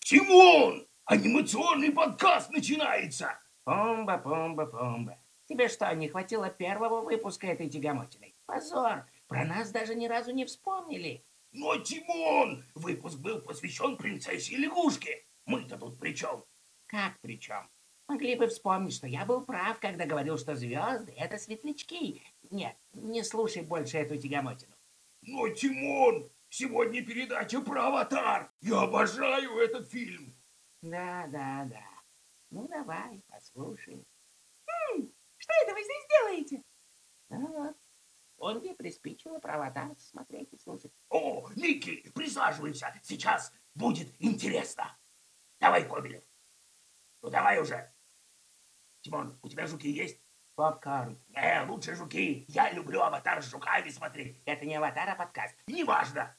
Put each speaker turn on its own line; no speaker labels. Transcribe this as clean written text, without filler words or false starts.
Тимон! Анимационный подкаст начинается!
Пумба, пумба, пумба. Тебе что, не хватило первого выпуска этой тягомотины? Позор! Про нас даже ни разу не вспомнили.
Но, Тимон, выпуск был посвящен принцессе и лягушке. Мы-то тут при чем?
Как при чем? Могли бы вспомнить, что я был прав, когда говорил, что звезды — это светлячки. Нет, не слушай больше эту тягомотину.
Но, Тимон, сегодня передача про «Аватар». Я обожаю этот фильм.
Да. Ну, давай, послушай.
Что это вы здесь делаете?
Вот. Он мне приспичило про «Аватар» смотреть и слушать.
О, Ники, присаживайся, сейчас будет интересно. Давай, Кобелев. Ну, давай уже. Тимон, у тебя жуки есть?
Попкорн.
Не, лучше жуки. Я люблю «Аватар» с жуками смотреть.
Это не «Аватар», а подкаст.
Неважно.